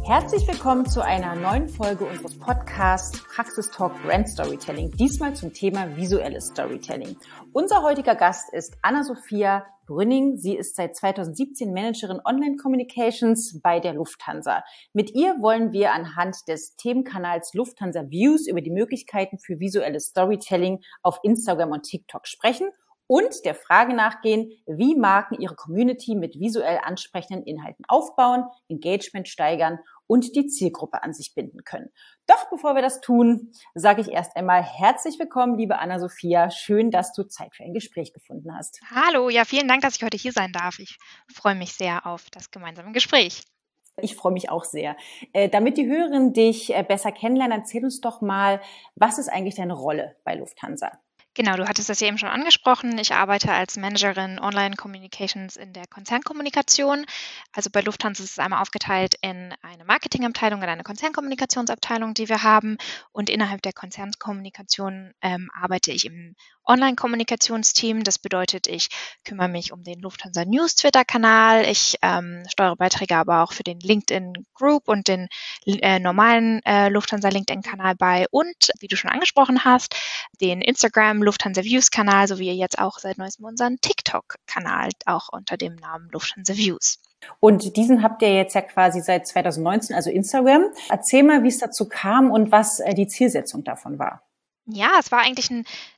Herzlich willkommen zu einer neuen Folge unseres Podcasts Praxistalk Brand Storytelling, diesmal zum Thema visuelles Storytelling. Unser heutiger Gast ist Anna-Sophia Brünning. Sie ist seit 2017 Managerin Online Communications bei der Lufthansa. Mit ihr wollen wir anhand des Themenkanals Lufthansa Views über die Möglichkeiten für visuelles Storytelling auf Instagram und TikTok sprechen und der Frage nachgehen, wie Marken ihre Community mit visuell ansprechenden Inhalten aufbauen, Engagement steigern und die Zielgruppe an sich binden können. Doch bevor wir das tun, sage ich erst einmal herzlich willkommen, liebe Anna-Sophia. Schön, dass du Zeit für ein Gespräch gefunden hast. Hallo, ja, vielen Dank, dass ich heute hier sein darf. Ich freue mich sehr auf das gemeinsame Gespräch. Ich freue mich auch sehr. Damit die Hörerinnen dich besser kennenlernen, erzähl uns doch mal, was ist eigentlich deine Rolle bei Lufthansa? Genau, du hattest das ja eben schon angesprochen. Ich arbeite als Managerin Online Communications in der Konzernkommunikation. Also bei Lufthansa ist es einmal aufgeteilt in eine Marketingabteilung und eine Konzernkommunikationsabteilung, die wir haben. Und innerhalb der Konzernkommunikation arbeite ich im Online-Kommunikationsteam. Das bedeutet, ich kümmere mich um den Lufthansa News Twitter-Kanal. Ich steuere Beiträge aber auch für den LinkedIn Group und den normalen Lufthansa LinkedIn-Kanal bei. Und, wie du schon angesprochen hast, den Instagram Lufthansa Views Kanal, sowie jetzt auch seit neuestem unseren TikTok-Kanal, auch unter dem Namen Lufthansa Views. Und diesen habt ihr jetzt ja quasi seit 2019, also Instagram. Erzähl mal, wie es dazu kam und was die Zielsetzung davon war. Ja, es war eigentlich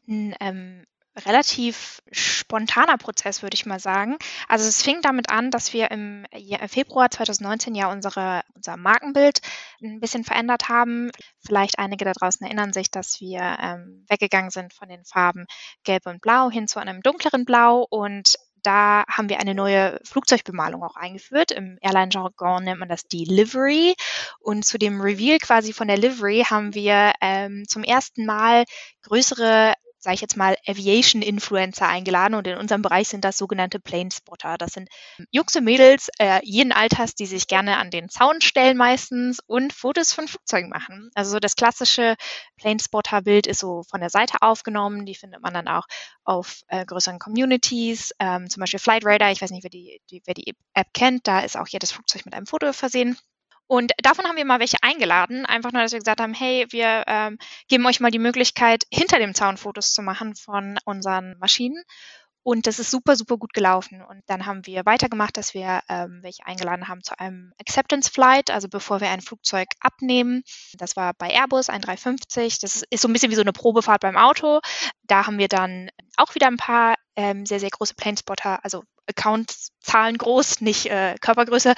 ein relativ spontaner Prozess, würde ich mal sagen. Also es fing damit an, dass wir im Februar 2019 ja unser Markenbild ein bisschen verändert haben. Vielleicht einige da draußen erinnern sich, dass wir weggegangen sind von den Farben Gelb und Blau hin zu einem dunkleren Blau, und da haben wir eine neue Flugzeugbemalung auch eingeführt. Im Airline-Jargon nennt man das die Livery. Und zu dem Reveal quasi von der Livery haben wir zum ersten Mal größere, sage ich jetzt mal, Aviation-Influencer eingeladen, und in unserem Bereich sind das sogenannte Planespotter. Das sind Jungs und Mädels jeden Alters, die sich gerne an den Zaun stellen meistens und Fotos von Flugzeugen machen. Also so das klassische Planespotter-Bild ist so von der Seite aufgenommen. Die findet man dann auch auf größeren Communities, zum Beispiel Flightradar. Ich weiß nicht, wer die App kennt. Da ist auch jedes Flugzeug mit einem Foto versehen. Und davon haben wir mal welche eingeladen, einfach nur, dass wir gesagt haben, hey, wir geben euch mal die Möglichkeit, hinter dem Zaun Fotos zu machen von unseren Maschinen. Und das ist super, super gut gelaufen. Und dann haben wir weitergemacht, dass wir welche eingeladen haben zu einem Acceptance Flight, also bevor wir ein Flugzeug abnehmen. Das war bei Airbus, ein 350. Das ist so ein bisschen wie so eine Probefahrt beim Auto. Da haben wir dann auch wieder ein paar sehr, sehr große Planespotter, also Account-Zahlen groß, nicht Körpergröße,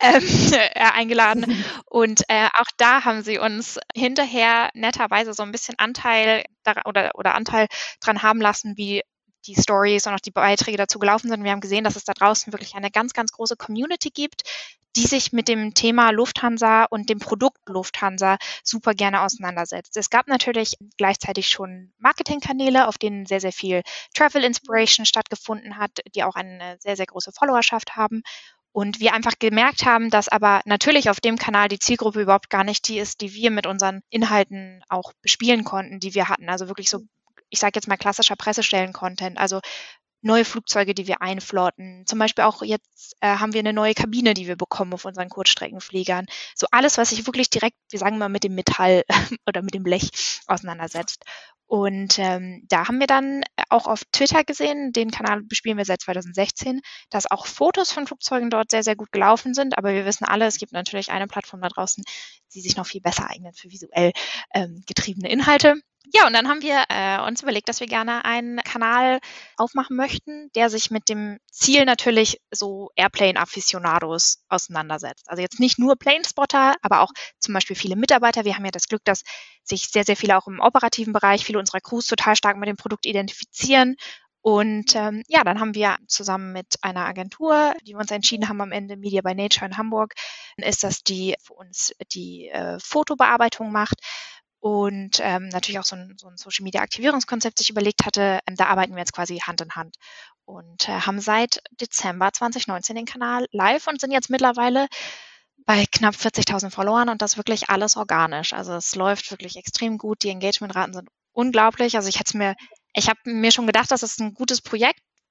eingeladen. Und auch da haben sie uns hinterher netterweise so ein bisschen Anteil Anteil dran haben lassen, wie die Stories und auch die Beiträge dazu gelaufen sind. Wir haben gesehen, dass es da draußen wirklich eine ganz, ganz große Community gibt, die sich mit dem Thema Lufthansa und dem Produkt Lufthansa super gerne auseinandersetzt. Es gab natürlich gleichzeitig schon Marketingkanäle, auf denen sehr, sehr viel Travel Inspiration stattgefunden hat, die auch eine sehr, sehr große Followerschaft haben. Und wir einfach gemerkt haben, dass aber natürlich auf dem Kanal die Zielgruppe überhaupt gar nicht die ist, die wir mit unseren Inhalten auch bespielen konnten, die wir hatten. Also wirklich so, ich sage jetzt mal, klassischer Pressestellen-Content, also neue Flugzeuge, die wir einflotten. Zum Beispiel auch jetzt haben wir eine neue Kabine, die wir bekommen auf unseren Kurzstreckenfliegern. So alles, was sich wirklich direkt, wir sagen mal, mit dem Metall oder mit dem Blech auseinandersetzt. Und da haben wir dann auch auf Twitter gesehen, den Kanal bespielen wir seit 2016, dass auch Fotos von Flugzeugen dort sehr, sehr gut gelaufen sind. Aber wir wissen alle, es gibt natürlich eine Plattform da draußen, die sich noch viel besser eignet für visuell getriebene Inhalte. Ja, und dann haben wir uns überlegt, dass wir gerne einen Kanal aufmachen möchten, der sich mit dem Ziel natürlich so Airplane-Aficionados auseinandersetzt. Also jetzt nicht nur Planespotter, aber auch zum Beispiel viele Mitarbeiter. Wir haben ja das Glück, dass sich sehr, sehr viele auch im operativen Bereich, viele unserer Crews total stark mit dem Produkt identifizieren. Und dann haben wir zusammen mit einer Agentur, die wir uns entschieden haben am Ende, Media by Nature in Hamburg, ist das, die für uns die Fotobearbeitung macht. Und natürlich auch so ein Social-Media-Aktivierungskonzept sich überlegt hatte. Da arbeiten wir jetzt quasi Hand in Hand und haben seit Dezember 2019 den Kanal live und sind jetzt mittlerweile bei knapp 40.000 Followern, und das wirklich alles organisch. Also es läuft wirklich extrem gut. Die Engagementraten sind unglaublich. Also ich habe mir schon gedacht, das ist ein gutes Projekt,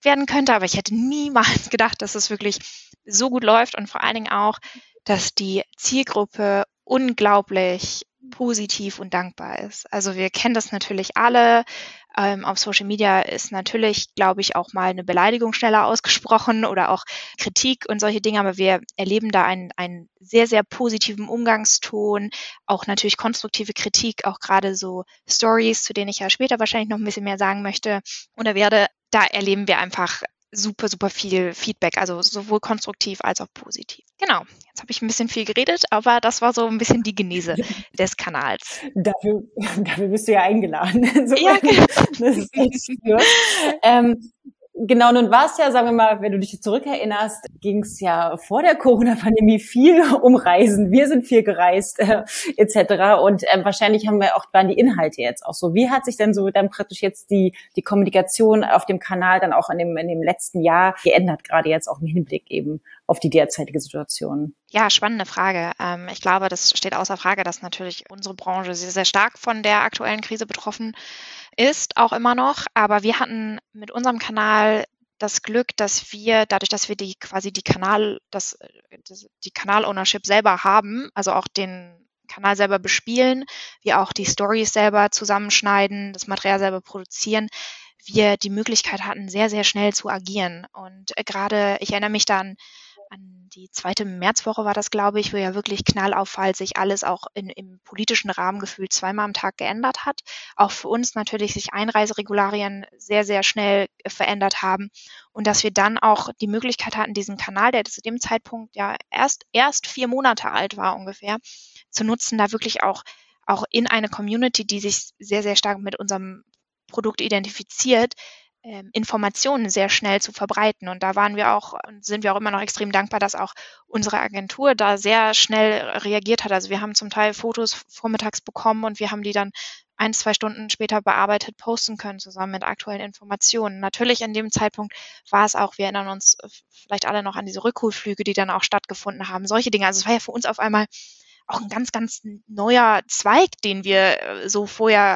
werden könnte, aber ich hätte niemals gedacht, dass es wirklich so gut läuft und vor allen Dingen auch, dass die Zielgruppe unglaublich positiv und dankbar ist. Also wir kennen das natürlich alle. Auf Social Media ist natürlich, glaube ich, auch mal eine Beleidigung schneller ausgesprochen oder auch Kritik und solche Dinge, aber wir erleben da einen sehr, sehr positiven Umgangston, auch natürlich konstruktive Kritik, auch gerade so Stories, zu denen ich ja später wahrscheinlich noch ein bisschen mehr sagen möchte oder werde. Da erleben wir einfach super, super viel Feedback, also sowohl konstruktiv als auch positiv. Genau, jetzt habe ich ein bisschen viel geredet, aber das war so ein bisschen die Genese des Kanals. Dafür bist du ja eingeladen. So, Ja, genau. das ist echt schön. Genau, nun war es ja, sagen wir mal, wenn du dich zurückerinnerst, ging es ja vor der Corona-Pandemie viel um Reisen. Wir sind viel gereist, etc. Und wahrscheinlich waren die Inhalte jetzt auch so. Wie hat sich denn so dann praktisch jetzt die Kommunikation auf dem Kanal dann auch in dem letzten Jahr geändert, gerade jetzt auch im Hinblick eben auf die derzeitige Situation? Ja, spannende Frage. Ich glaube, das steht außer Frage, dass natürlich unsere Branche sehr, sehr stark von der aktuellen Krise betroffen ist, auch immer noch. Aber wir hatten mit unserem Kanal das Glück, dass wir, dadurch, dass wir die Kanal-Ownership selber haben, also auch den Kanal selber bespielen, wir auch die Stories selber zusammenschneiden, das Material selber produzieren, wir die Möglichkeit hatten, sehr, sehr schnell zu agieren. Und gerade, ich erinnere mich dann an die zweite Märzwoche war das, glaube ich, wo ja wirklich knallauffall sich alles auch im politischen Rahmen gefühlt zweimal am Tag geändert hat. Auch für uns natürlich sich Einreiseregularien sehr, sehr schnell verändert haben und dass wir dann auch die Möglichkeit hatten, diesen Kanal, der zu dem Zeitpunkt ja erst 4 Monate alt war ungefähr, zu nutzen, da wirklich auch in eine Community, die sich sehr, sehr stark mit unserem Produkt identifiziert, Informationen sehr schnell zu verbreiten. Und da waren wir auch und sind wir auch immer noch extrem dankbar, dass auch unsere Agentur da sehr schnell reagiert hat. Also wir haben zum Teil Fotos vormittags bekommen und wir haben die dann 1-2 Stunden später bearbeitet posten können, zusammen mit aktuellen Informationen. Natürlich in dem Zeitpunkt war es auch, wir erinnern uns vielleicht alle noch an diese Rückholflüge, die dann auch stattgefunden haben. Solche Dinge. Also es war ja für uns auf einmal auch ein ganz, ganz neuer Zweig, den wir so vorher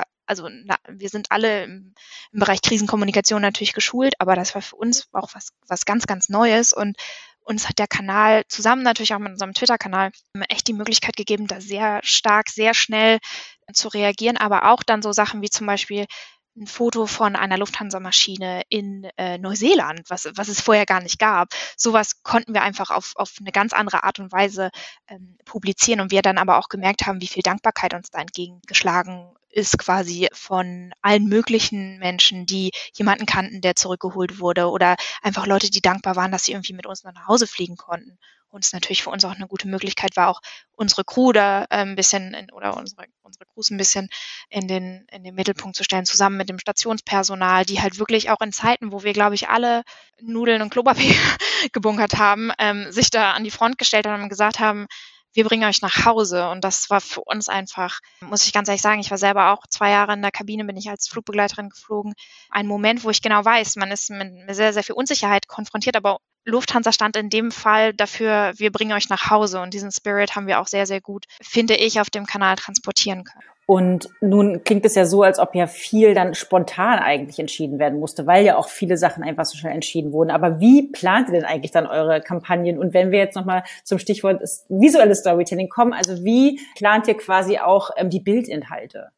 wir sind alle im Bereich Krisenkommunikation natürlich geschult, aber das war für uns auch was ganz, ganz Neues und uns hat der Kanal zusammen natürlich auch mit unserem Twitter-Kanal echt die Möglichkeit gegeben, da sehr stark, sehr schnell zu reagieren, aber auch dann so Sachen wie zum Beispiel ein Foto von einer Lufthansa-Maschine in Neuseeland, was es vorher gar nicht gab. Sowas konnten wir einfach auf eine ganz andere Art und Weise publizieren und wir dann aber auch gemerkt haben, wie viel Dankbarkeit uns da entgegengeschlagen ist quasi von allen möglichen Menschen, die jemanden kannten, der zurückgeholt wurde oder einfach Leute, die dankbar waren, dass sie irgendwie mit uns nach Hause fliegen konnten. Und es natürlich für uns auch eine gute Möglichkeit war, auch unsere Crew da ein bisschen unsere Crews ein bisschen in den Mittelpunkt zu stellen, zusammen mit dem Stationspersonal, die halt wirklich auch in Zeiten, wo wir, glaube ich, alle Nudeln und Klopapier gebunkert haben, sich da an die Front gestellt haben und gesagt haben, wir bringen euch nach Hause. Und das war für uns einfach, muss ich ganz ehrlich sagen, ich war selber auch 2 Jahre in der Kabine, bin ich als Flugbegleiterin geflogen. Ein Moment, wo ich genau weiß, man ist mit sehr, sehr viel Unsicherheit konfrontiert, aber Lufthansa stand in dem Fall dafür, wir bringen euch nach Hause. Und diesen Spirit haben wir auch sehr, sehr gut, finde ich, auf dem Kanal transportieren können. Und nun klingt es ja so, als ob ja viel dann spontan eigentlich entschieden werden musste, weil ja auch viele Sachen einfach so schnell entschieden wurden. Aber wie plant ihr denn eigentlich dann eure Kampagnen? Und wenn wir jetzt nochmal zum Stichwort visuelles Storytelling kommen, also wie plant ihr quasi auch die Bildinhalte?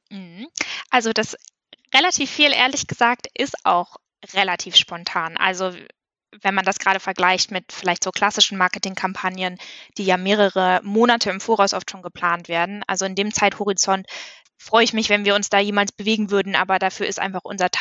Also das relativ viel, ehrlich gesagt, ist auch relativ spontan. Also wenn man das gerade vergleicht mit vielleicht so klassischen Marketingkampagnen, die ja mehrere Monate im Voraus oft schon geplant werden. Also in dem Zeithorizont freue ich mich, wenn wir uns da jemals bewegen würden, aber dafür ist einfach unser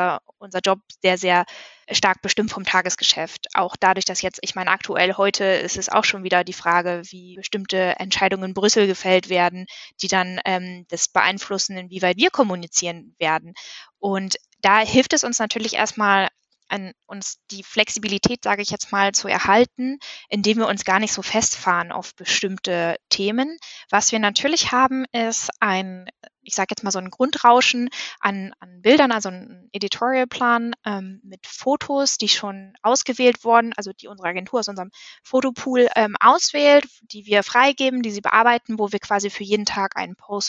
Job sehr, sehr stark bestimmt vom Tagesgeschäft. Auch dadurch, dass jetzt, ich meine, aktuell heute ist es auch schon wieder die Frage, wie bestimmte Entscheidungen in Brüssel gefällt werden, die dann das beeinflussen, inwieweit wir kommunizieren werden. Und da hilft es uns natürlich erstmal, an uns die Flexibilität, sage ich jetzt mal, zu erhalten, indem wir uns gar nicht so festfahren auf bestimmte Themen. Was wir natürlich haben, ist ich sage jetzt mal so ein Grundrauschen an Bildern, also ein Editorialplan mit Fotos, die schon ausgewählt wurden, also die unsere Agentur aus unserem Fotopool auswählt, die wir freigeben, die sie bearbeiten, wo wir quasi für jeden Tag einen Post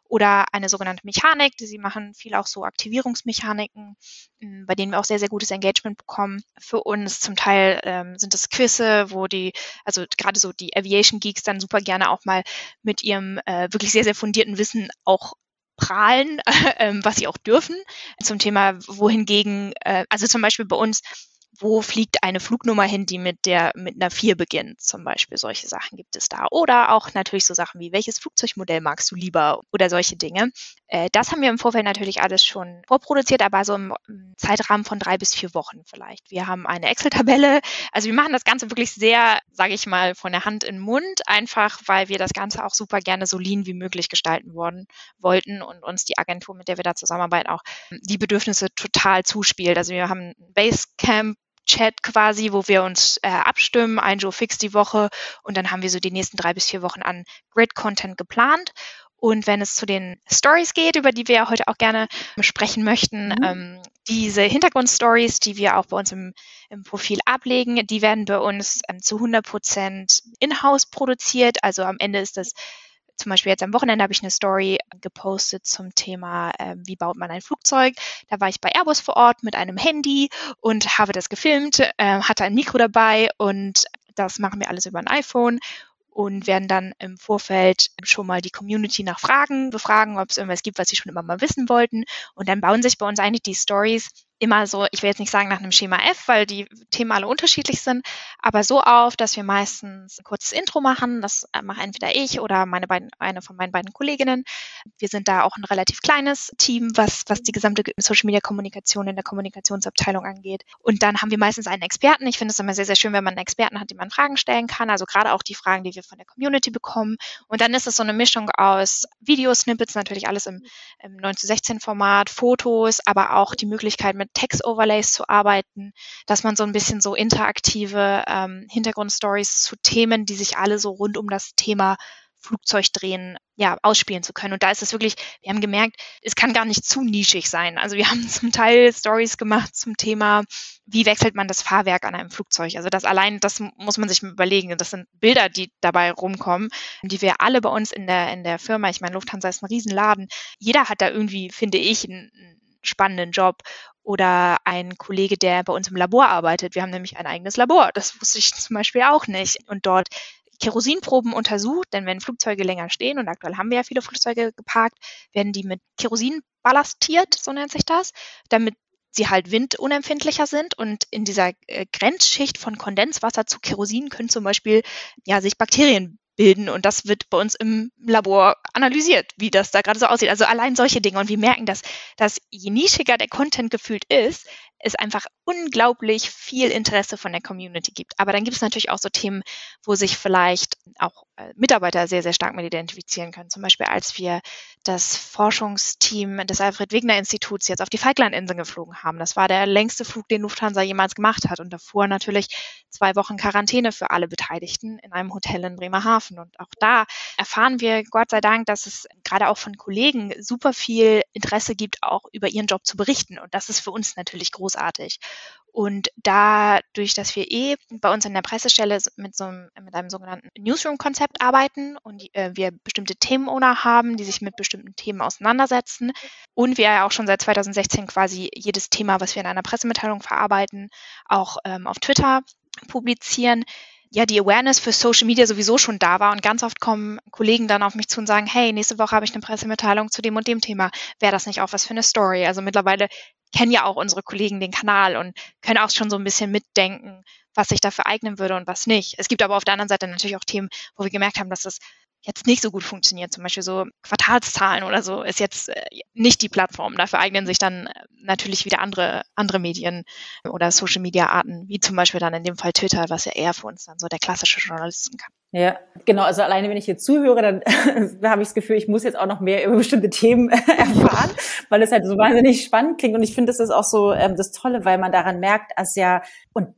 oder eine sogenannte Mechanik. Sie machen viel auch so Aktivierungsmechaniken, bei denen wir auch sehr, sehr gutes Engagement bekommen. Für uns zum Teil sind es Quizze, also gerade so die Aviation Geeks dann super gerne auch mal mit ihrem wirklich sehr, sehr fundierten Wissen auch prahlen, was sie auch dürfen. Zum Thema, wohingegen, also zum Beispiel bei uns, wo fliegt eine Flugnummer hin, die mit einer 4 beginnt, zum Beispiel. Solche Sachen gibt es da. Oder auch natürlich so Sachen wie, welches Flugzeugmodell magst du lieber oder solche Dinge. Das haben wir im Vorfeld natürlich alles schon vorproduziert, aber so im Zeitrahmen von 3 bis 4 Wochen vielleicht. Wir haben eine Excel-Tabelle. Also wir machen das Ganze wirklich sehr, sage ich mal, von der Hand in den Mund, einfach weil wir das Ganze auch super gerne so lean wie möglich gestalten wollten und uns die Agentur, mit der wir da zusammenarbeiten, auch die Bedürfnisse total zuspielt. Also wir haben ein Basecamp-Chat quasi, wo wir uns abstimmen, ein Joe fix die Woche, und dann haben wir so die nächsten 3 bis 4 Wochen an Grid-Content geplant. Und wenn es zu den Stories geht, über die wir ja heute auch gerne sprechen möchten, diese Hintergrundstories, die wir auch bei uns im Profil ablegen, die werden bei uns zu 100% in-house produziert. Also am Ende ist das zum Beispiel jetzt am Wochenende habe ich eine Story gepostet zum Thema, wie baut man ein Flugzeug. Da war ich bei Airbus vor Ort mit einem Handy und habe das gefilmt, hatte ein Mikro dabei, und das machen wir alles über ein iPhone und werden dann im Vorfeld schon mal die Community nach Fragen befragen, ob es irgendwas gibt, was sie schon immer mal wissen wollten. Und dann bauen sich bei uns eigentlich die Stories immer so, ich will jetzt nicht sagen nach einem Schema F, weil die Themen alle unterschiedlich sind, aber so auf, dass wir meistens ein kurzes Intro machen. Das mache entweder ich oder eine von meinen beiden Kolleginnen. Wir sind da auch ein relativ kleines Team, was die gesamte Social-Media-Kommunikation in der Kommunikationsabteilung angeht. Und dann haben wir meistens einen Experten. Ich finde es immer sehr, sehr schön, wenn man einen Experten hat, dem man Fragen stellen kann. Also gerade auch die Fragen, die wir von der Community bekommen. Und dann ist es so eine Mischung aus Videosnippets, natürlich alles im 9:16-Format, Fotos, aber auch die Möglichkeit, mit Text-Overlays zu arbeiten, dass man so ein bisschen so interaktive Hintergrundstories zu Themen, die sich alle so rund um das Thema Flugzeugdrehen ausspielen zu können. Und da ist es wirklich, wir haben gemerkt, es kann gar nicht zu nischig sein. Also wir haben zum Teil Stories gemacht zum Thema, wie wechselt man das Fahrwerk an einem Flugzeug. Also das muss man sich überlegen. Das sind Bilder, die dabei rumkommen, die wir alle bei uns in der Firma, ich meine, Lufthansa ist ein Riesenladen, jeder hat da irgendwie, finde ich, einen spannenden Job. Oder ein Kollege, der bei uns im Labor arbeitet. Wir haben nämlich ein eigenes Labor. Das wusste ich zum Beispiel auch nicht. Und dort Kerosinproben untersucht, denn wenn Flugzeuge länger stehen, und aktuell haben wir ja viele Flugzeuge geparkt, werden die mit Kerosin ballastiert, so nennt sich das, damit sie halt windunempfindlicher sind, und in dieser Grenzschicht von Kondenswasser zu Kerosin können zum Beispiel sich Bakterien bilden, und das wird bei uns im Labor analysiert, wie das da gerade so aussieht. Also allein solche Dinge, und wir merken, dass je nischiger der Content gefühlt ist, es einfach unglaublich viel Interesse von der Community gibt. Aber dann gibt es natürlich auch so Themen, wo sich vielleicht auch Mitarbeiter sehr, sehr stark mit identifizieren können. Zum Beispiel, als wir das Forschungsteam des Alfred-Wegener-Instituts jetzt auf die Falklandinseln geflogen haben. Das war der längste Flug, den Lufthansa jemals gemacht hat. Und davor natürlich 2 Wochen Quarantäne für alle Beteiligten in einem Hotel in Bremerhaven. Und auch da erfahren wir, Gott sei Dank, dass es gerade auch von Kollegen super viel Interesse gibt, auch über ihren Job zu berichten. Und das ist für uns natürlich großartig. Und dadurch, dass wir bei uns in der Pressestelle mit einem sogenannten Newsroom-Konzept arbeiten und wir bestimmte Themenowner haben, die sich mit bestimmten Themen auseinandersetzen, und wir ja auch schon seit 2016 quasi jedes Thema, was wir in einer Pressemitteilung verarbeiten, auch auf Twitter publizieren, die Awareness für Social Media sowieso schon da war, und ganz oft kommen Kollegen dann auf mich zu und sagen, hey, nächste Woche habe ich eine Pressemitteilung zu dem und dem Thema. Wäre das nicht auch was für eine Story? Also mittlerweile kennen ja auch unsere Kollegen den Kanal und können auch schon so ein bisschen mitdenken, was sich dafür eignen würde und was nicht. Es gibt aber auf der anderen Seite natürlich auch Themen, wo wir gemerkt haben, dass das jetzt nicht so gut funktioniert. Zum Beispiel so Quartalszahlen oder so ist jetzt nicht die Plattform. Dafür eignen sich dann natürlich wieder andere Medien oder Social-Media-Arten, wie zum Beispiel dann in dem Fall Twitter, was ja eher für uns dann so der klassische Journalisten kann. Ja, genau. Also alleine, wenn ich hier zuhöre, dann habe ich das Gefühl, ich muss jetzt auch noch mehr über bestimmte Themen erfahren, weil es halt so wahnsinnig spannend klingt. Und ich finde, das ist auch so das Tolle, weil man daran merkt, dass und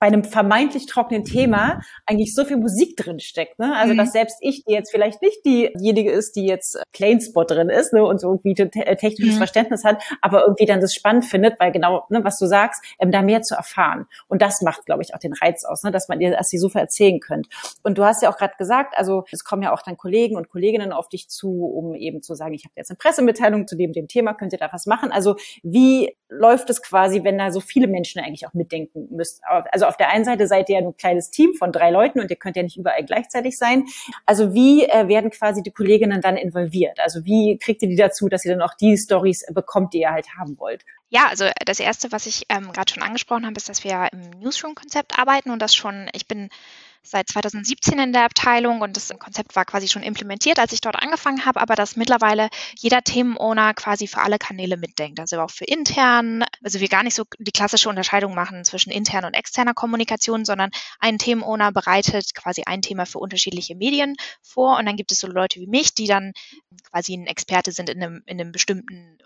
bei einem vermeintlich trockenen Thema eigentlich so viel Musik drin steckt, ne? Also, dass selbst ich, die jetzt vielleicht nicht diejenige ist, die jetzt Planespot drin ist, ne, und so irgendwie technisches Verständnis hat, aber irgendwie dann das spannend findet, weil genau, ne, was du sagst, da mehr zu erfahren. Und das macht, glaube ich, auch den Reiz aus, ne, dass ihr so viel erzählen könnt. Und du hast ja auch gerade gesagt, also es kommen ja auch dann Kollegen und Kolleginnen auf dich zu, um eben zu sagen, ich habe jetzt eine Pressemitteilung zu dem Thema, könnt ihr da was machen? Also wie läuft es quasi, wenn da so viele Menschen eigentlich auch mitdenken müsst? Also auf der einen Seite seid ihr ja ein kleines Team von 3 Leuten und ihr könnt ja nicht überall gleichzeitig sein. Also wie werden quasi die Kolleginnen dann involviert? Also wie kriegt ihr die dazu, dass ihr dann auch die Storys bekommt, die ihr halt haben wollt? Ja, also das Erste, was ich gerade schon angesprochen habe, ist, dass wir im Newsroom-Konzept arbeiten und ich bin seit 2017 in der Abteilung und das Konzept war quasi schon implementiert, als ich dort angefangen habe, aber dass mittlerweile jeder Themenowner quasi für alle Kanäle mitdenkt, also auch für intern, also wir gar nicht so die klassische Unterscheidung machen zwischen interner und externer Kommunikation, sondern ein Themenowner bereitet quasi ein Thema für unterschiedliche Medien vor und dann gibt es so Leute wie mich, die dann quasi ein Experte sind in einem bestimmten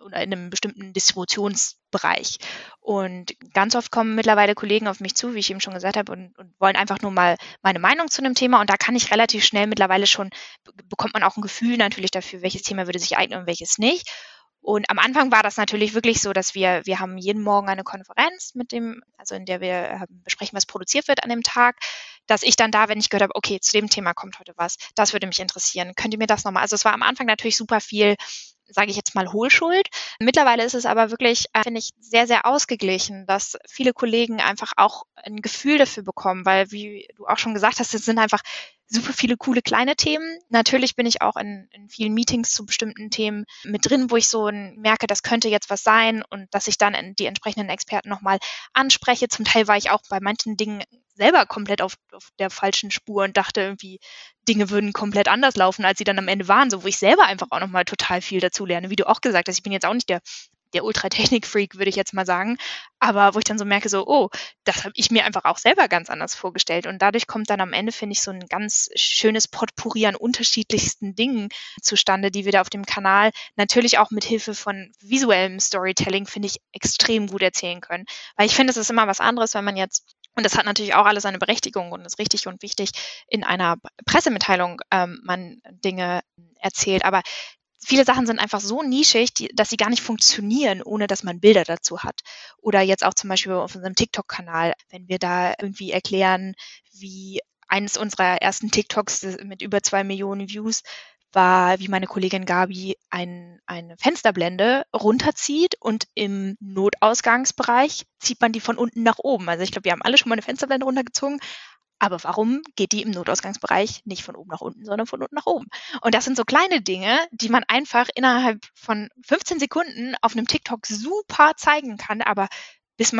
Distributionsbereich. Und ganz oft kommen mittlerweile Kollegen auf mich zu, wie ich eben schon gesagt habe, und wollen einfach nur mal meine Meinung zu einem Thema. Und da kann ich relativ schnell mittlerweile bekommt man auch ein Gefühl natürlich dafür, welches Thema würde sich eignen und welches nicht. Und am Anfang war das natürlich wirklich so, dass wir haben jeden Morgen eine Konferenz in der wir besprechen, was produziert wird an dem Tag, dass ich dann da, wenn ich gehört habe, okay, zu dem Thema kommt heute was, das würde mich interessieren, könnt ihr mir das nochmal, also es war am Anfang natürlich super viel, sage ich jetzt mal, Hohlschuld. Mittlerweile ist es aber wirklich, finde ich, sehr, sehr ausgeglichen, dass viele Kollegen einfach auch ein Gefühl dafür bekommen, weil, wie du auch schon gesagt hast, es sind einfach super viele coole kleine Themen. Natürlich bin ich auch in vielen Meetings zu bestimmten Themen mit drin, wo ich so merke, das könnte jetzt was sein und dass ich dann die entsprechenden Experten nochmal anspreche. Zum Teil war ich auch bei manchen Dingen selber komplett auf der falschen Spur und dachte irgendwie, Dinge würden komplett anders laufen, als sie dann am Ende waren, so wo ich selber einfach auch nochmal total viel dazu lerne. Wie du auch gesagt hast, ich bin jetzt auch nicht der Ultra-Technik-Freak, würde ich jetzt mal sagen, aber wo ich dann so merke, so, oh, das habe ich mir einfach auch selber ganz anders vorgestellt und dadurch kommt dann am Ende, finde ich, so ein ganz schönes Potpourri an unterschiedlichsten Dingen zustande, die wir da auf dem Kanal natürlich auch mit Hilfe von visuellem Storytelling, finde ich, extrem gut erzählen können, weil ich finde, es ist immer was anderes, wenn man jetzt und das hat natürlich auch alles seine Berechtigung und ist richtig und wichtig, in einer Pressemitteilung man Dinge erzählt. Aber viele Sachen sind einfach so nischig, dass sie gar nicht funktionieren, ohne dass man Bilder dazu hat. Oder jetzt auch zum Beispiel auf unserem TikTok-Kanal, wenn wir da irgendwie erklären, wie eines unserer ersten TikToks mit über 2 Millionen Views war, wie meine Kollegin Gabi eine Fensterblende runterzieht und im Notausgangsbereich zieht man die von unten nach oben. Also ich glaube, wir haben alle schon mal eine Fensterblende runtergezogen. Aber warum geht die im Notausgangsbereich nicht von oben nach unten, sondern von unten nach oben? Und das sind so kleine Dinge, die man einfach innerhalb von 15 Sekunden auf einem TikTok super zeigen kann. Aber bis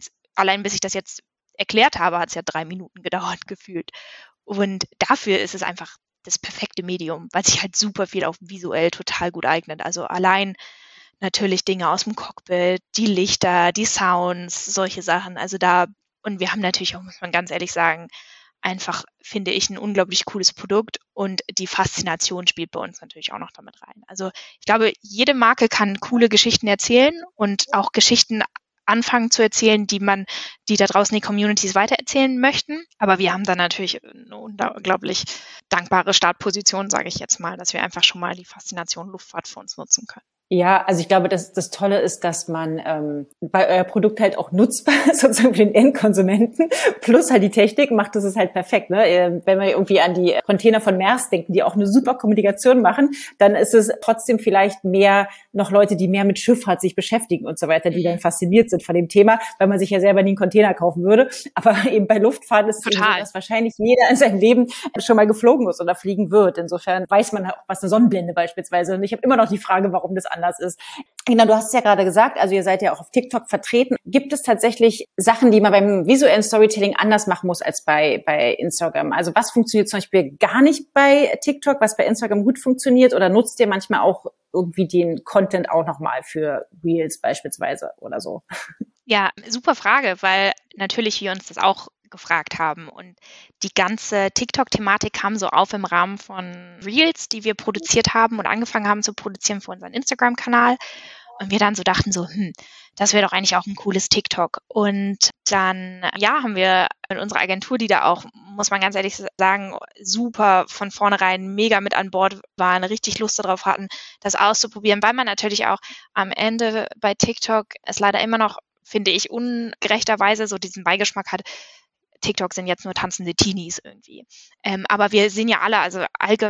ich das jetzt erklärt habe, hat es ja 3 Minuten gedauert gefühlt. Und dafür ist es einfach das perfekte Medium, weil sich halt super viel auch visuell total gut eignet. Also allein natürlich Dinge aus dem Cockpit, die Lichter, die Sounds, solche Sachen. Und wir haben natürlich auch, muss man ganz ehrlich sagen, einfach, finde ich, ein unglaublich cooles Produkt und die Faszination spielt bei uns natürlich auch noch damit rein. Also ich glaube, jede Marke kann coole Geschichten erzählen und auch Geschichten anfangen zu erzählen, die da draußen die Communities weitererzählen möchten. Aber wir haben dann natürlich eine unglaublich dankbare Startposition, sage ich jetzt mal, dass wir einfach schon mal die Faszination Luftfahrt für uns nutzen können. Ja, also ich glaube, das Tolle ist, dass man bei euer Produkt halt auch nutzbar ist, sozusagen für den Endkonsumenten, plus halt die Technik macht es halt perfekt. Ne? Wenn wir irgendwie an die Container von Maersk denken, die auch eine super Kommunikation machen, dann ist es trotzdem vielleicht mehr noch Leute, die mehr mit Schifffahrt sich beschäftigen und so weiter, die dann fasziniert sind von dem Thema, weil man sich ja selber nie einen Container kaufen würde. Aber eben bei Luftfahrt ist es so, dass wahrscheinlich jeder in seinem Leben schon mal geflogen ist oder fliegen wird. Insofern weiß man auch, was eine Sonnenblende beispielsweise. Und ich habe immer noch die Frage, warum das anders ist. Genau, du hast es ja gerade gesagt, also ihr seid ja auch auf TikTok vertreten. Gibt es tatsächlich Sachen, die man beim visuellen Storytelling anders machen muss als bei Instagram? Also was funktioniert zum Beispiel gar nicht bei TikTok, was bei Instagram gut funktioniert? Oder nutzt ihr manchmal auch irgendwie den Content auch nochmal für Reels beispielsweise oder so? Ja, super Frage, weil natürlich wir uns das auch gefragt haben. Und die ganze TikTok-Thematik kam so auf im Rahmen von Reels, die wir produziert haben und angefangen haben zu produzieren für unseren Instagram-Kanal. Und wir dann so dachten so, das wäre doch eigentlich auch ein cooles TikTok. Und dann, haben wir in unserer Agentur, die da auch, muss man ganz ehrlich sagen, super von vornherein mega mit an Bord waren, richtig Lust darauf hatten, das auszuprobieren, weil man natürlich auch am Ende bei TikTok es leider immer noch, finde ich, ungerechterweise so diesen Beigeschmack hat, TikTok sind jetzt nur tanzende Teenies irgendwie. Aber wir sehen ja alle, also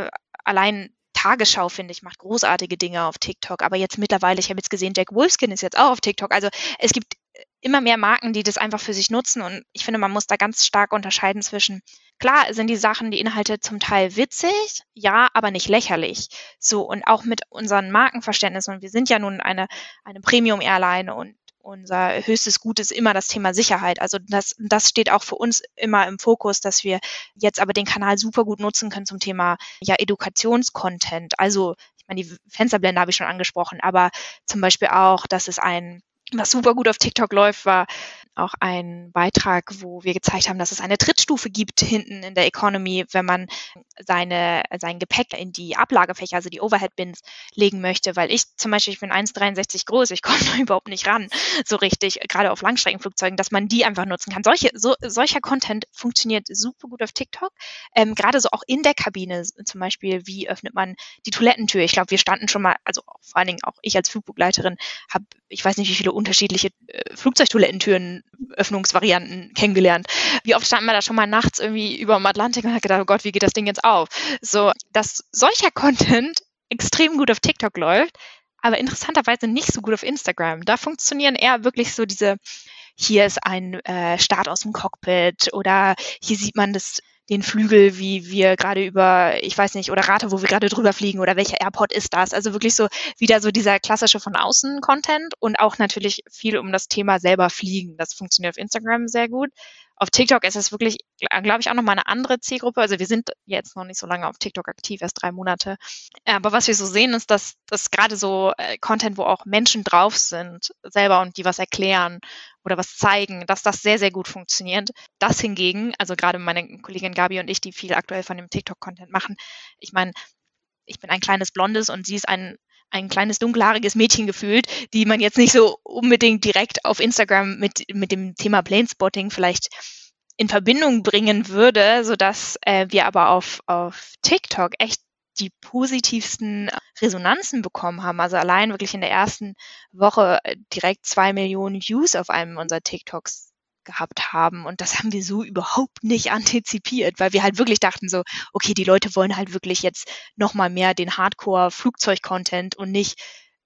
allein Tagesschau, finde ich, macht großartige Dinge auf TikTok. Aber jetzt mittlerweile, ich habe jetzt gesehen, Jack Wolfskin ist jetzt auch auf TikTok. Also es gibt immer mehr Marken, die das einfach für sich nutzen. Und ich finde, man muss da ganz stark unterscheiden zwischen, klar sind die Sachen, die Inhalte zum Teil witzig, ja, aber nicht lächerlich. So, und auch mit unseren Markenverständnissen. Und wir sind ja nun eine Premium-Airline und unser höchstes Gut ist immer das Thema Sicherheit. Also das steht auch für uns immer im Fokus, dass wir jetzt aber den Kanal super gut nutzen können zum Thema Edukationscontent. Also ich meine, die Fensterblende habe ich schon angesprochen, aber zum Beispiel auch, dass es was super gut auf TikTok läuft, war auch ein Beitrag, wo wir gezeigt haben, dass es eine Trittstufe gibt hinten in der Economy, wenn man sein Gepäck in die Ablagefächer, also die Overhead-Bins, legen möchte, weil ich bin 1,63 groß, ich komme da überhaupt nicht ran, so richtig, gerade auf Langstreckenflugzeugen, dass man die einfach nutzen kann. Solcher Content funktioniert super gut auf TikTok, gerade so auch in der Kabine, zum Beispiel, wie öffnet man die Toilettentür? Ich glaube, wir standen schon mal, also vor allen Dingen auch ich als Flugbegleiterin, habe, ich weiß nicht, wie viele unterschiedliche Flugzeugtoilettentüren Öffnungsvarianten kennengelernt. Wie oft standen wir da schon mal nachts irgendwie über dem Atlantik und hat gedacht, oh Gott, wie geht das Ding jetzt auf? So, dass solcher Content extrem gut auf TikTok läuft, aber interessanterweise nicht so gut auf Instagram. Da funktionieren eher wirklich so hier ist ein Start aus dem Cockpit oder hier sieht man den Flügel, wie wir gerade ich weiß nicht, oder rate, wo wir gerade drüber fliegen oder welcher Airport ist das? Also wirklich so wieder so dieser klassische von außen Content und auch natürlich viel um das Thema selber fliegen. Das funktioniert auf Instagram sehr gut. Auf TikTok ist es wirklich, glaube ich, auch nochmal eine andere Zielgruppe. Also wir sind jetzt noch nicht so lange auf TikTok aktiv, erst 3 Monate. Aber was wir so sehen, ist, dass gerade so Content, wo auch Menschen drauf sind, selber und die was erklären oder was zeigen, dass das sehr, sehr gut funktioniert. Das hingegen, also gerade meine Kollegin Gabi und ich, die viel aktuell von dem TikTok-Content machen, ich meine, ich bin ein kleines Blondes und sie ist ein kleines dunkelhaariges Mädchen gefühlt, die man jetzt nicht so unbedingt direkt auf Instagram mit dem Thema Planespotting vielleicht in Verbindung bringen würde, sodass wir aber auf TikTok echt die positivsten Resonanzen bekommen haben. Also allein wirklich in der ersten Woche direkt 2 Millionen Views auf einem unserer TikToks gehabt haben. Und das haben wir so überhaupt nicht antizipiert, weil wir halt wirklich dachten so, okay, die Leute wollen halt wirklich jetzt nochmal mehr den Hardcore-Flugzeug-Content und nicht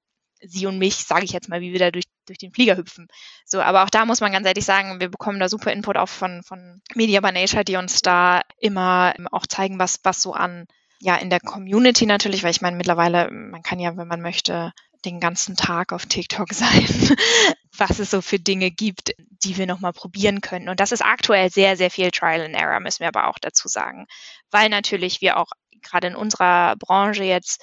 sie und mich, sage ich jetzt mal, wie wir da durch den Flieger hüpfen. So, aber auch da muss man ganz ehrlich sagen, wir bekommen da super Input auch von Media by Nature, die uns da immer auch zeigen, was so an in der Community natürlich, weil ich meine, mittlerweile, man kann ja, wenn man möchte, den ganzen Tag auf TikTok sein, was es so für Dinge gibt, die wir nochmal probieren können. Und das ist aktuell sehr, sehr viel Trial and Error, müssen wir aber auch dazu sagen. Weil natürlich wir auch gerade in unserer Branche jetzt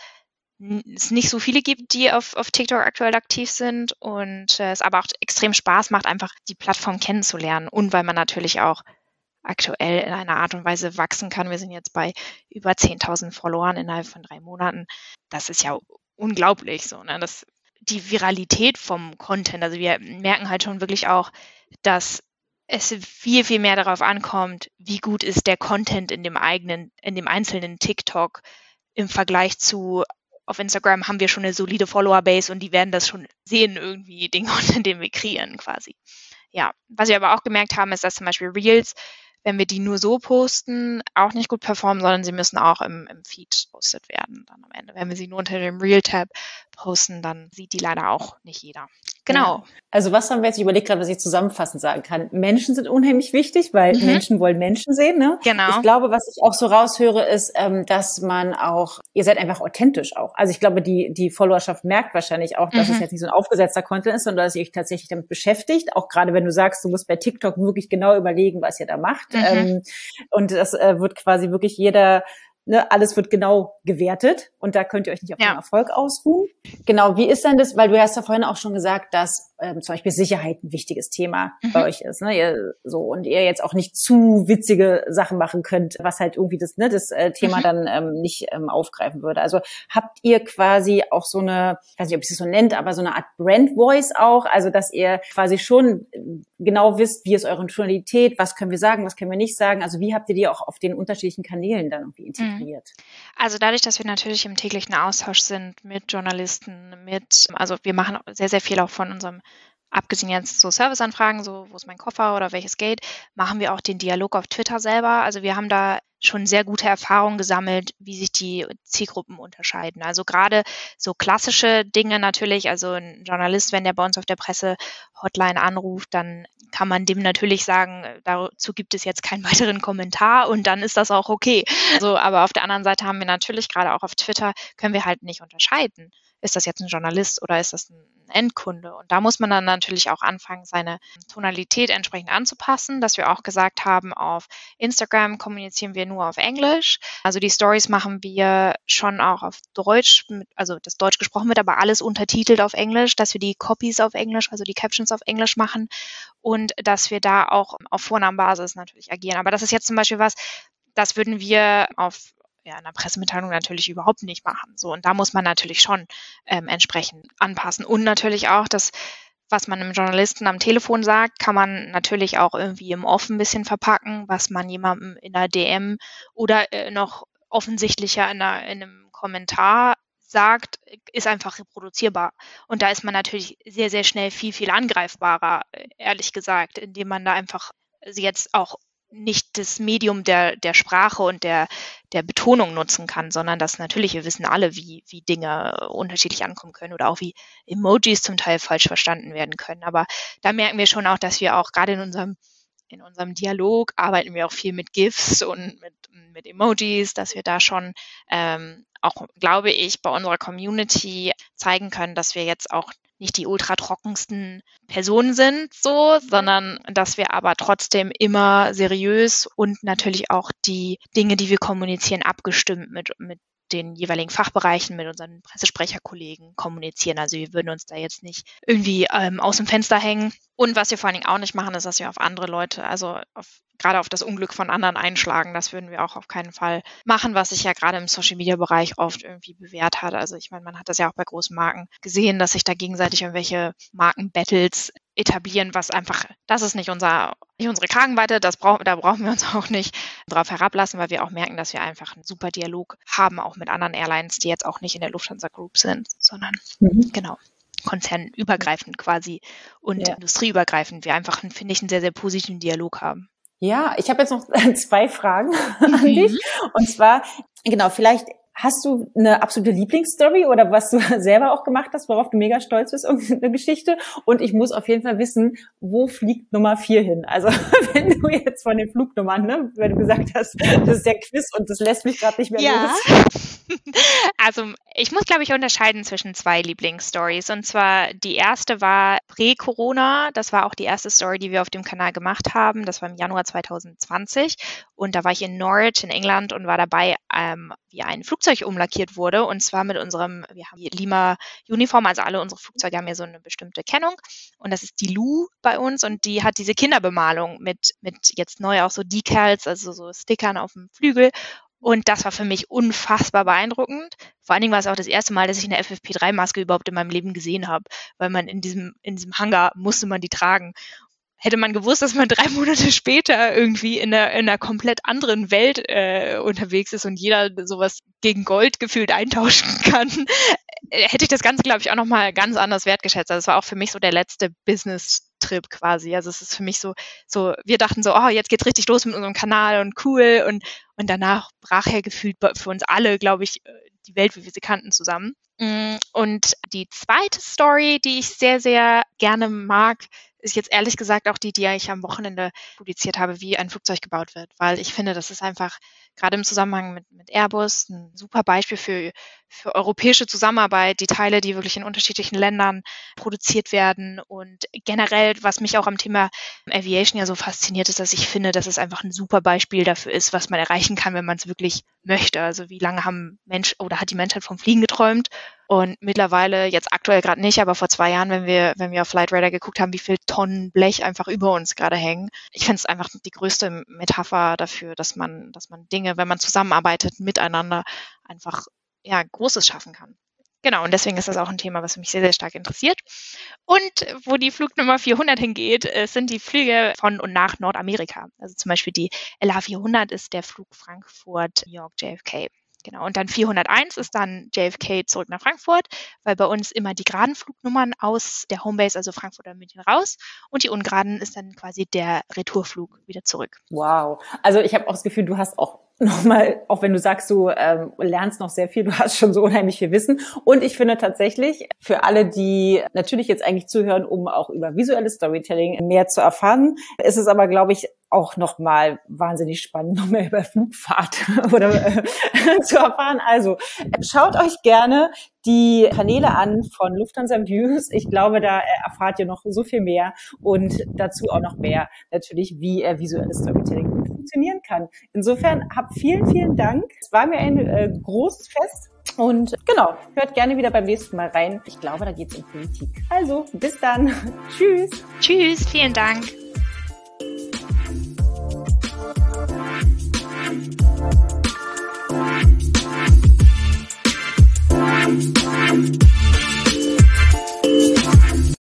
es nicht so viele gibt, die auf TikTok aktuell aktiv sind und es aber auch extrem Spaß macht, einfach die Plattform kennenzulernen und weil man natürlich auch aktuell in einer Art und Weise wachsen kann. Wir sind jetzt bei über 10.000 Followern innerhalb von 3 Monaten. Das ist ja unglaublich so, ne? Die Viralität vom Content, also wir merken halt schon wirklich auch, dass es viel, viel mehr darauf ankommt, wie gut ist der Content in dem einzelnen TikTok im Vergleich zu auf Instagram haben wir schon eine solide Follower-Base und die werden das schon sehen irgendwie, den Content, den wir kreieren quasi. Ja, was wir aber auch gemerkt haben, ist, dass zum Beispiel Reels, wenn wir die nur so posten, auch nicht gut performen, sondern sie müssen auch im Feed postet werden dann am Ende. Wenn wir sie nur unter dem Reel-Tab posten, dann sieht die leider auch nicht jeder. Genau. Ja. Also was haben wir jetzt, ich überlege gerade, was ich zusammenfassend sagen kann. Menschen sind unheimlich wichtig, weil Menschen wollen Menschen sehen. Ne? Genau. Ich glaube, was ich auch so raushöre, ist, dass man auch, ihr seid einfach authentisch auch. Also ich glaube, die Followerschaft merkt wahrscheinlich auch, dass es jetzt nicht so ein aufgesetzter Content ist, sondern dass ihr euch tatsächlich damit beschäftigt. Auch gerade wenn du sagst, du musst bei TikTok wirklich genau überlegen, was ihr da macht. Und das wird quasi wirklich alles wird genau gewertet und da könnt ihr euch nicht auf den Erfolg ausruhen. Genau, wie ist denn das, weil du hast ja vorhin auch schon gesagt, dass zum Beispiel Sicherheit ein wichtiges Thema bei euch ist, ne? Und ihr jetzt auch nicht zu witzige Sachen machen könnt, was halt irgendwie das Thema dann nicht aufgreifen würde. Also habt ihr quasi auch so eine, ich weiß nicht, ob ich es so nennt, aber so eine Art Brand Voice auch, also dass ihr quasi schon genau wisst, wie ist eure Tonalität, was können wir sagen, was können wir nicht sagen, also wie habt ihr die auch auf den unterschiedlichen Kanälen dann irgendwie integriert? Also dadurch, dass wir natürlich im täglichen Austausch sind mit Journalisten, also wir machen sehr, sehr viel auch von unserem, abgesehen jetzt so Serviceanfragen, so wo ist mein Koffer oder welches Gate, machen wir auch den Dialog auf Twitter selber. Also wir haben da schon sehr gute Erfahrungen gesammelt, wie sich die Zielgruppen unterscheiden. Also gerade so klassische Dinge natürlich, also ein Journalist, wenn der bei uns auf der Presse-Hotline anruft, dann kann man dem natürlich sagen, dazu gibt es jetzt keinen weiteren Kommentar und dann ist das auch okay. Also, aber auf der anderen Seite haben wir natürlich, gerade auch auf Twitter, können wir halt nicht unterscheiden. Ist das jetzt ein Journalist oder ist das ein Endkunde? Und da muss man dann natürlich auch anfangen, seine Tonalität entsprechend anzupassen, dass wir auch gesagt haben, auf Instagram kommunizieren wir nur auf Englisch. Also die Stories machen wir schon auch auf Deutsch, also das Deutsch gesprochen wird, aber alles untertitelt auf Englisch, dass wir die Copies auf Englisch, also die Captions auf Englisch machen und dass wir da auch auf Vornamenbasis natürlich agieren. Aber das ist jetzt zum Beispiel was, das würden wir auf einer Pressemitteilung natürlich überhaupt nicht machen. So, und da muss man natürlich schon entsprechend anpassen. Und natürlich auch das, was man einem Journalisten am Telefon sagt, kann man natürlich auch irgendwie im Off ein bisschen verpacken, was man jemandem in einer DM oder noch offensichtlicher in einem Kommentar sagt, ist einfach reproduzierbar. Und da ist man natürlich sehr, sehr schnell viel, viel angreifbarer, ehrlich gesagt, indem man da einfach jetzt auch nicht das Medium der Sprache und der Betonung nutzen kann, sondern das natürlich, wir wissen alle, wie Dinge unterschiedlich ankommen können oder auch wie Emojis zum Teil falsch verstanden werden können. Aber da merken wir schon auch, dass wir auch gerade in unserem Dialog arbeiten wir auch viel mit GIFs und mit Emojis, dass wir da schon auch, glaube ich, bei unserer Community zeigen können, dass wir jetzt auch nicht die ultratrockensten Personen sind, sondern dass wir aber trotzdem immer seriös und natürlich auch die Dinge, die wir kommunizieren, abgestimmt mit den jeweiligen Fachbereichen, mit unseren Pressesprecherkollegen kommunizieren. Also wir würden uns da jetzt nicht irgendwie aus dem Fenster hängen. Und was wir vor allen Dingen auch nicht machen, ist, dass wir auf andere Leute, also gerade auf das Unglück von anderen einschlagen. Das würden wir auch auf keinen Fall machen, was sich ja gerade im Social-Media-Bereich oft irgendwie bewährt hat. Also ich meine, man hat das ja auch bei großen Marken gesehen, dass sich da gegenseitig irgendwelche Marken-Battles etablieren, was einfach, das ist nicht unsere Kragenweite, da brauchen wir uns auch nicht drauf herablassen, weil wir auch merken, dass wir einfach einen super Dialog haben, auch mit anderen Airlines, die jetzt auch nicht in der Lufthansa Group sind, sondern genau, konzernübergreifend quasi und industrieübergreifend wir einfach, finde ich, einen sehr, sehr positiven Dialog haben. Ja, ich habe jetzt noch 2 Fragen an dich. Und zwar, genau, vielleicht hast du eine absolute Lieblingsstory oder was du selber auch gemacht hast, worauf du mega stolz bist, irgendeine Geschichte? Und ich muss auf jeden Fall wissen, wo fliegt Nummer 4 hin? Also wenn du jetzt von den Flugnummern, ne, weil du gesagt hast, das ist der Quiz und das lässt mich gerade nicht mehr los. Also ich muss, glaube ich, unterscheiden zwischen 2 Lieblingsstories. Und zwar die erste war Prä-Corona. Das war auch die erste Story, die wir auf dem Kanal gemacht haben. Das war im Januar 2020. Und da war ich in Norwich in England und war dabei, wie ein Flugzeug umlackiert wurde. Und zwar wir haben die Lima-Uniform, also alle unsere Flugzeuge haben ja so eine bestimmte Kennung. Und das ist die Lu bei uns und die hat diese Kinderbemalung mit jetzt neu auch so Decals, also so Stickern auf dem Flügel. Und das war für mich unfassbar beeindruckend. Vor allen Dingen war es auch das erste Mal, dass ich eine FFP3-Maske überhaupt in meinem Leben gesehen habe, weil man in diesem Hangar musste man die tragen. Hätte man gewusst, dass man 3 Monate später irgendwie in einer komplett anderen Welt unterwegs ist und jeder sowas gegen Gold gefühlt eintauschen kann, hätte ich das Ganze, glaube ich, auch nochmal ganz anders wertgeschätzt. Also es war auch für mich so der letzte Business-Trip quasi. Also es ist für mich so, wir dachten so, oh, jetzt geht's richtig los mit unserem Kanal und cool. Und danach brach ja gefühlt für uns alle, glaube ich, die Welt, wie wir sie kannten, zusammen. Und die zweite Story, die ich sehr, sehr gerne mag, ist jetzt ehrlich gesagt auch die ich am Wochenende publiziert habe, wie ein Flugzeug gebaut wird. Weil ich finde, das ist einfach gerade im Zusammenhang mit Airbus ein super Beispiel für europäische Zusammenarbeit, die Teile, die wirklich in unterschiedlichen Ländern produziert werden. Und generell, was mich auch am Thema Aviation ja so fasziniert, ist, dass ich finde, dass es einfach ein super Beispiel dafür ist, was man erreichen kann, wenn man es wirklich möchte. Also wie lange hat die Menschheit vom Fliegen geträumt? Und mittlerweile, jetzt aktuell gerade nicht, aber vor 2 Jahren, wenn wir auf Flightradar geguckt haben, wie viel Tonnen Blech einfach über uns gerade hängen. Ich finde es einfach die größte Metapher dafür, dass man Dinge, wenn man zusammenarbeitet, miteinander einfach Großes schaffen kann. Genau, und deswegen ist das auch ein Thema, was mich sehr, sehr stark interessiert. Und wo die Flugnummer 400 hingeht, sind die Flüge von und nach Nordamerika. Also zum Beispiel die LH 400 ist der Flug Frankfurt-New York JFK. Genau, und dann 401 ist dann JFK zurück nach Frankfurt, weil bei uns immer die geraden Flugnummern aus der Homebase, also Frankfurt oder München, raus, und die ungeraden ist dann quasi der Retourflug wieder zurück. Wow. Also ich habe auch das Gefühl, du hast auch nochmal, auch wenn du sagst, du lernst noch sehr viel, du hast schon so unheimlich viel Wissen. Und ich finde tatsächlich, für alle, die natürlich jetzt eigentlich zuhören, um auch über visuelles Storytelling mehr zu erfahren, ist es aber, glaube ich, auch nochmal wahnsinnig spannend, noch mehr über Flugfahrt oder zu erfahren. Also schaut euch gerne die Kanäle an von Lufthansa Views. Ich glaube, da erfahrt ihr noch so viel mehr und dazu auch noch mehr natürlich, wie visuelles Storytelling gut funktionieren kann. Insofern habt vielen, vielen Dank. Es war mir ein großes Fest. Und genau, hört gerne wieder beim nächsten Mal rein. Ich glaube, da geht es um Politik. Also, bis dann. Tschüss. Tschüss, vielen Dank.